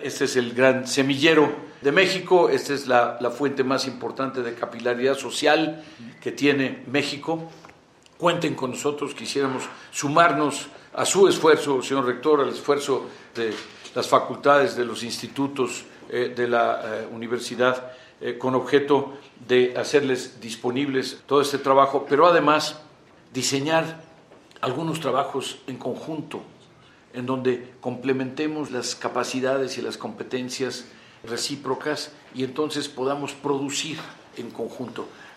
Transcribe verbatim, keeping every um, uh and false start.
Este es el gran semillero de México, esta es la, la fuente más importante de capilaridad social que tiene México. Cuenten con nosotros, quisiéramos sumarnos a su esfuerzo, señor rector, al esfuerzo de las facultades, de los institutos eh, de la eh, universidad, eh, con objeto de hacerles disponibles todo este trabajo, pero además diseñar algunos trabajos en conjunto, en donde complementemos las capacidades y las competencias recíprocas y entonces podamos producir en conjunto.